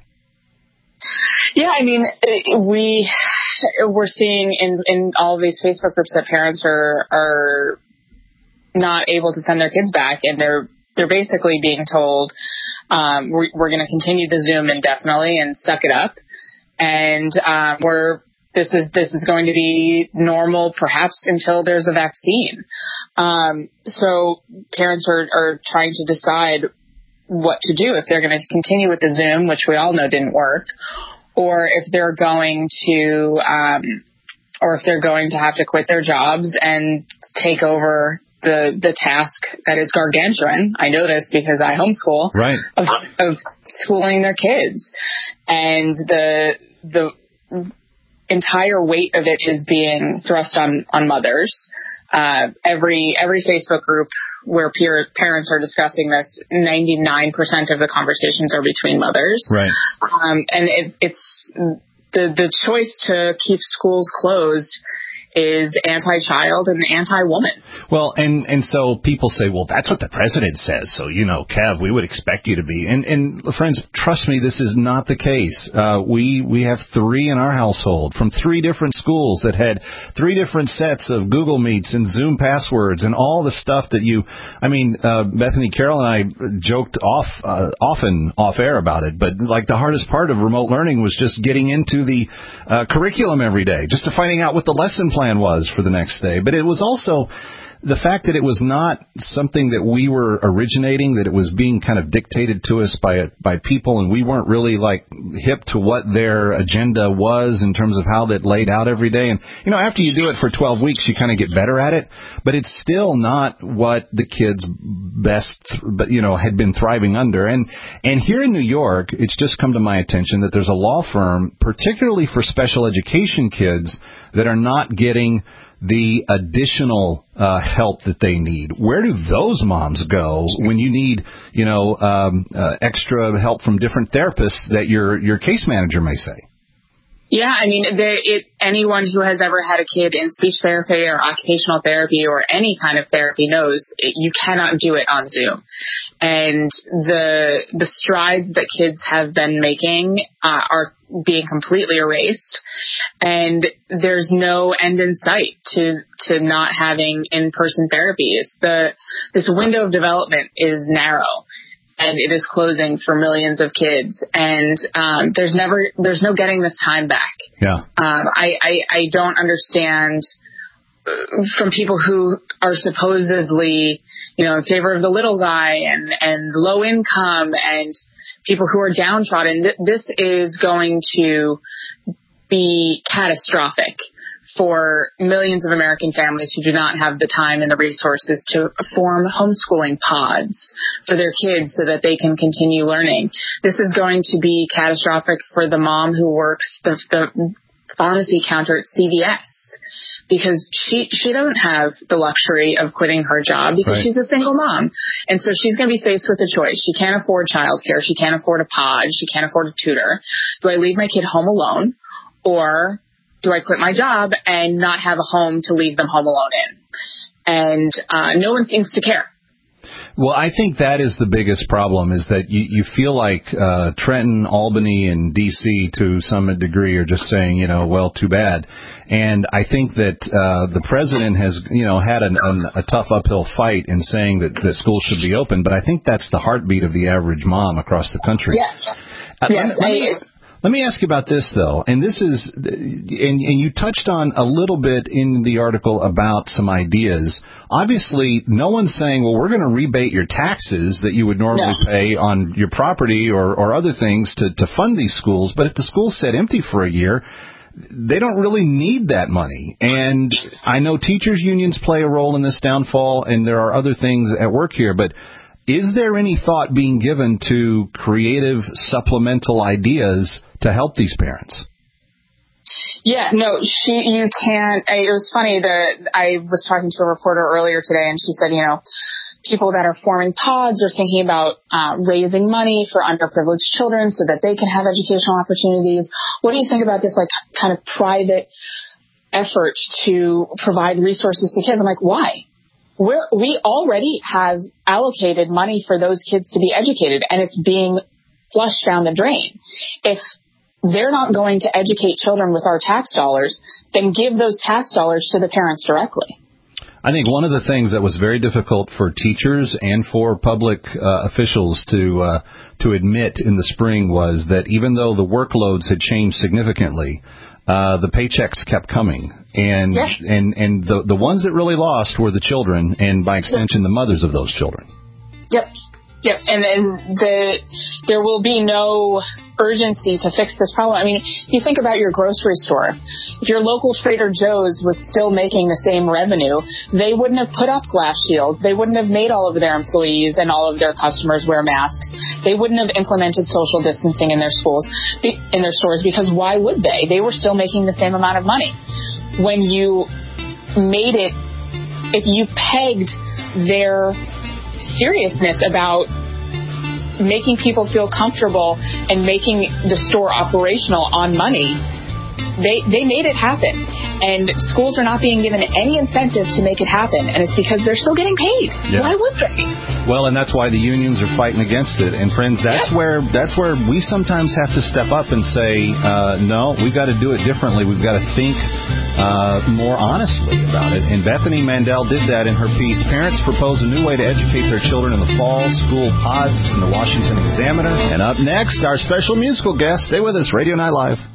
Yeah, I mean, we we're seeing in in all of these Facebook groups that parents are are. not able to send their kids back, and they're they're basically being told um, we're, we're going to continue the Zoom indefinitely and suck it up, and um, we're this is this is going to be normal perhaps until there's a vaccine. Um, so parents are, are trying to decide what to do, if they're going to continue with the Zoom, which we all know didn't work, or if they're going to um, or if they're going to have to quit their jobs and take over the the task that is gargantuan. I know this because I homeschool, right. of, of schooling their kids, and the the entire weight of it is being thrust on on mothers. Uh, every every Facebook group where peer, parents are discussing this, ninety-nine percent of the conversations are between mothers, right? Um, and it, it's the the choice to keep schools closed is anti-child and anti-woman. Well, and, and so people say, well, that's what the president says. So, you know, Kev, we would expect you to be. And, and friends, trust me, this is not the case. Uh, we, we have three in our household from three different schools that had three different sets of Google Meets and Zoom passwords and all the stuff that you, I mean, uh, Bethany, Carol and I joked off, uh, often off air about it, but like the hardest part of remote learning was just getting into the uh, curriculum every day, just to finding out what the lesson plan was for the next day. But it was also the fact that it was not something that we were originating, that it was being kind of dictated to us by by people, and we weren't really like hip to what their agenda was in terms of how that laid out every day. And, you know, after you do it for twelve weeks, you kind of get better at it, but it's still not what the kids best, but you know, had been thriving under. And, and here in New York, it's just come to my attention that there's a law firm, particularly for special education kids, that are not getting the additional uh, help that they need. Where do those moms go when you need, you know, um, uh, extra help from different therapists that your your case manager may say? Yeah, I mean, the, it, anyone who has ever had a kid in speech therapy or occupational therapy or any kind of therapy knows it, you cannot do it on Zoom. And the the strides that kids have been making uh, are being completely erased, and there's no end in sight to to not having in-person therapy. It's the this window of development is narrow, and it is closing for millions of kids. And um, there's never, there's no getting this time back. Yeah. Um, I, I, I don't understand from people who are supposedly, you know, in favor of the little guy and, and low income and people who are downtrodden. Th- this is going to be catastrophic for millions of American families who do not have the time and the resources to form homeschooling pods for their kids so that they can continue learning. This is going to be catastrophic for the mom who works the, the pharmacy counter at C V S, because she she doesn't have the luxury of quitting her job because right. she's a single mom. And so she's going to be faced with a choice. She can't afford childcare. She can't afford a pod. She can't afford a tutor. Do I leave my kid home alone, or do I quit my job and not have a home to leave them home alone in? And uh, no one seems to care. Well, I think that is the biggest problem, is that you, you feel like uh, Trenton, Albany, and D C to some degree are just saying, you know, well, too bad. And I think that uh, the president has, you know, had an, an, a tough uphill fight in saying that the schools should be open. But I think that's the heartbeat of the average mom across the country. Yes. Uh, yes. let me, let me, Let me ask you about this, though, and this is, and, and you touched on a little bit in the article about some ideas. Obviously, no one's saying, well, we're going to rebate your taxes that you would normally no. pay on your property or, or other things to, to fund these schools, but if the schools sit empty for a year, they don't really need that money. And I know teachers' unions play a role in this downfall, and there are other things at work here, but is there any thought being given to creative supplemental ideas to help these parents? Yeah, no, she, you can't, I, it was funny that I was talking to a reporter earlier today, and she said, you know, people that are forming pods are thinking about uh, raising money for underprivileged children so that they can have educational opportunities. What do you think about this, like, kind of private effort to provide resources to kids? I'm like, why? We're, we already have allocated money for those kids to be educated, and it's being flushed down the drain. If they're not going to educate children with our tax dollars, then give those tax dollars to the parents directly. I think one of the things that was very difficult for teachers and for public uh, officials to uh, to admit in the spring was that even though the workloads had changed significantly, uh, the paychecks kept coming. And yes. and, and the, the ones that really lost were the children and, by extension, the mothers of those children. Yep. Yep, and then the, there will be no urgency to fix this problem. I mean, if you think about your grocery store, if your local Trader Joe's was still making the same revenue, they wouldn't have put up glass shields. They wouldn't have made all of their employees and all of their customers wear masks. They wouldn't have implemented social distancing in their schools, in their stores, because why would they? They were still making the same amount of money. When you made it, if you pegged their seriousness about making people feel comfortable and making the store operational on money, they they made it happen. And schools are not being given any incentive to make it happen, and it's because they're still getting paid. Yeah. Why would they? Well, and that's why the unions are fighting against it. And friends, that's yeah. where that's where we sometimes have to step up and say, uh, no, we've got to do it differently. We've got to think uh, more honestly about it. And Bethany Mandel did that in her piece. Parents propose a new way to educate their children in the fall. School pods. It's in the Washington Examiner. And up next, our special musical guest. Stay with us, Radio Night Live.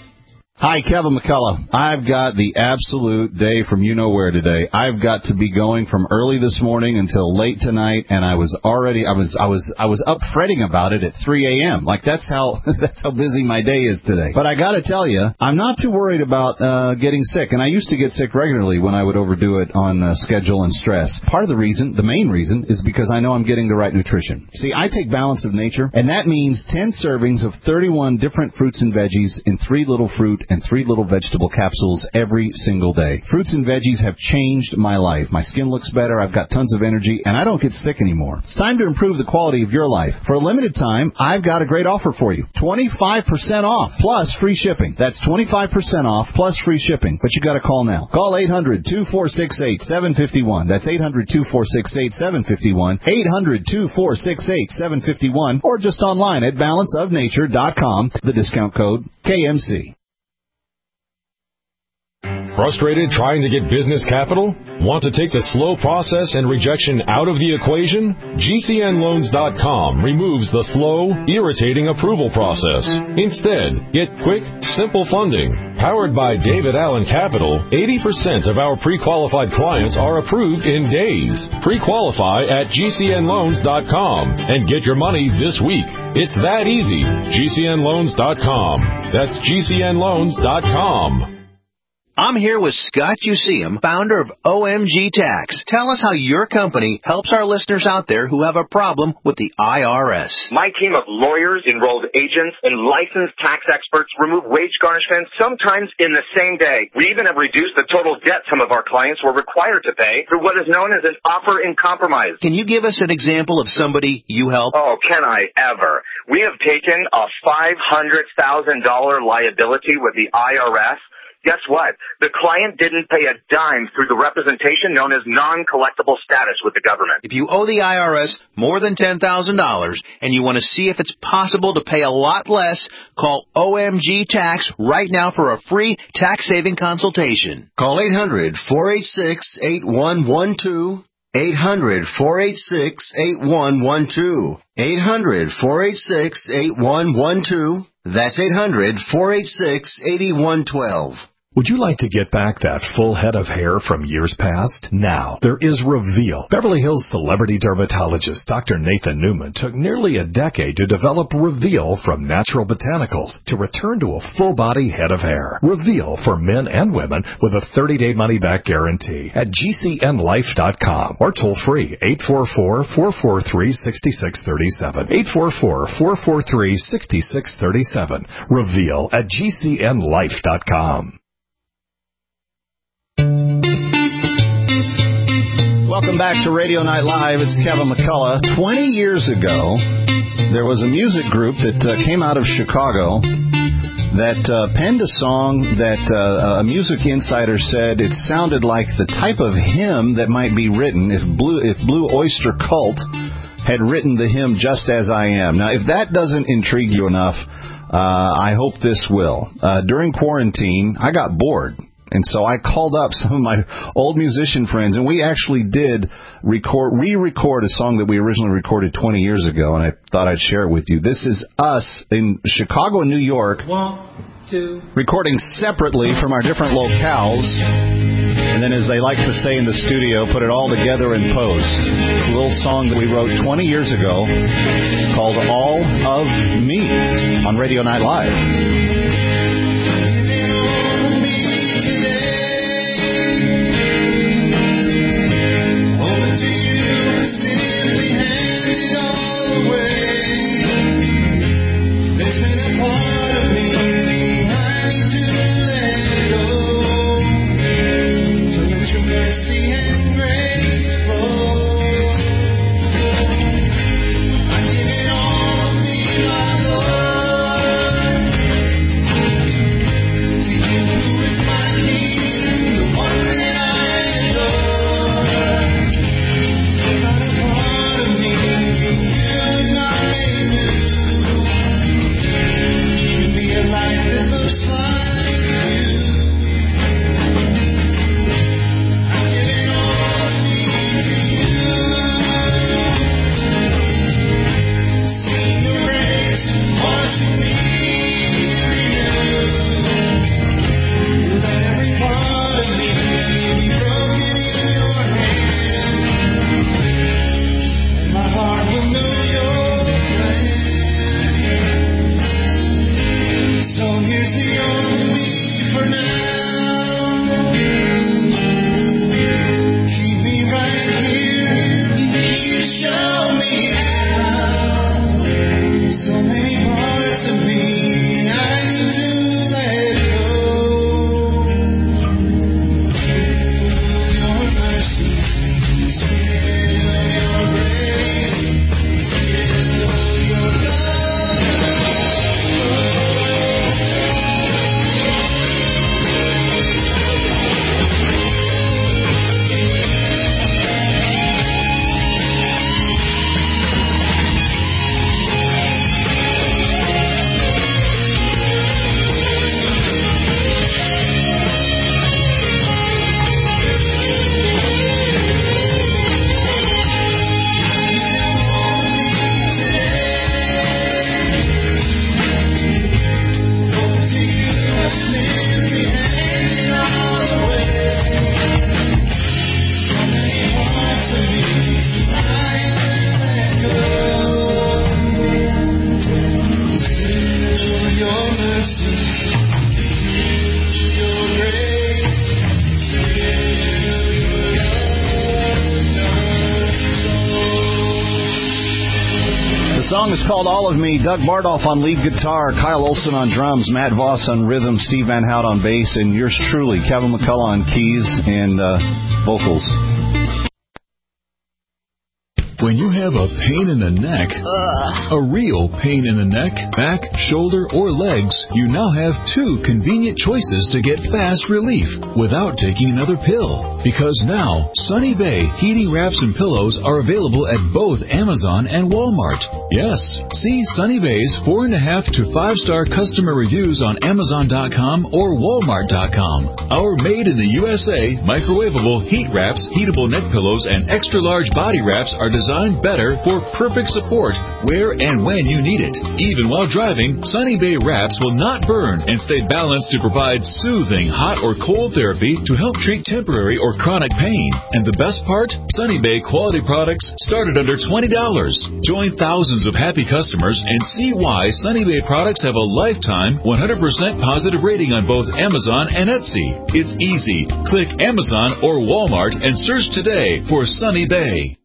Hi, Kevin McCullough. I've got the absolute day from you-know-where today. I've got to be going from early this morning until late tonight, and I was already, I was, I was, I was up fretting about it at three a.m. Like, that's how, that's how busy my day is today. But I gotta tell you, I'm not too worried about, uh, getting sick, and I used to get sick regularly when I would overdo it on uh, schedule and stress. Part of the reason, the main reason, is because I know I'm getting the right nutrition. See, I take Balance of Nature, and that means ten servings of thirty-one different fruits and veggies in three little fruit and three little vegetable capsules every single day. Fruits and veggies have changed my life. My skin looks better, I've got tons of energy, and I don't get sick anymore. It's time to improve the quality of your life. For a limited time, I've got a great offer for you. twenty-five percent off, plus free shipping. That's twenty-five percent off, plus free shipping. But you gotta call now. Call eight hundred, two four six eight, seven five one. That's eight hundred, two four six eight, seven five one. eight hundred, two four six eight, seven five one. Or just online at balance of nature dot com. The discount code, K M C. Frustrated trying to get business capital? Want to take the slow process and rejection out of the equation? G C N loans dot com removes the slow, irritating approval process. Instead, get quick, simple funding. Powered by David Allen Capital, eighty percent of our pre-qualified clients are approved in days. Pre-qualify at G C N loans dot com and get your money this week. It's that easy. G C N loans dot com. That's G C N loans dot com. I'm here with Scott Useum, founder of O M G Tax. Tell us how your company helps our listeners out there who have a problem with the I R S. My team of lawyers, enrolled agents, and licensed tax experts remove wage garnishments sometimes in the same day. We even have reduced the total debt some of our clients were required to pay through what is known as an offer in compromise. Can you give us an example of somebody you help? Oh, can I ever? We have taken a five hundred thousand dollars liability with the I R S. Guess what? The client didn't pay a dime through the representation known as non-collectible status with the government. If you owe the I R S more than ten thousand dollars and you want to see if it's possible to pay a lot less, call O M G Tax right now for a free tax-saving consultation. Call eight hundred, four eight six, eight one one two. eight hundred, four eight six, eight one one two. eight hundred, four eight six, eight one one two. That's eight hundred, four eight six, eight one one two. Would you like to get back that full head of hair from years past? Now, there is Reveal. Beverly Hills celebrity dermatologist Doctor Nathan Newman took nearly a decade to develop Reveal from natural botanicals to return to a full-body head of hair. Reveal for men and women with a thirty-day money-back guarantee at G C N life dot com or toll-free eight four four, four four three, six six three seven. eight four four, four four three, six six three seven. Reveal at G C N life dot com. Welcome back to Radio Night Live. It's Kevin McCullough. Twenty years ago, there was a music group that uh, came out of Chicago that uh, penned a song that uh, a music insider said it sounded like the type of hymn that might be written if Blue, if Blue Oyster Cult had written the hymn Just As I Am. Now, if that doesn't intrigue you enough, uh, I hope this will. Uh, during quarantine, I got bored. And so I called up some of my old musician friends, and we actually did record, re-record a song that we originally recorded twenty years ago, and I thought I'd share it with you. This is us in Chicago and New York, One, two. recording separately from our different locales, and then, as they like to say in the studio, put it all together in post. It's a little song that we wrote twenty years ago called All of Me on Radio Night Live. The song is called All of Me. Doug Bardolph on lead guitar, Kyle Olson on drums, Matt Voss on rhythm, Steve Van Hout on bass, and yours truly, Kevin McCullough on keys and uh, vocals. When you have a pain in the neck, Ugh. a real pain in the neck, back, shoulder, or legs, you now have two convenient choices to get fast relief without taking another pill. Because now, Sunny Bay heating wraps and pillows are available at both Amazon and Walmart. Yes, see Sunny Bay's four and a half to five star customer reviews on Amazon dot com or Walmart dot com. Our made in the U S A microwavable heat wraps, heatable neck pillows, and extra large body wraps are designed designed better for perfect support where and when you need it. Even while driving, Sunny Bay wraps will not burn and stay balanced to provide soothing hot or cold therapy to help treat temporary or chronic pain. And the best part? Sunny Bay quality products start at under twenty dollars. Join thousands of happy customers and see why Sunny Bay products have a lifetime one hundred percent positive rating on both Amazon and Etsy. It's easy. Click Amazon or Walmart and search today for Sunny Bay.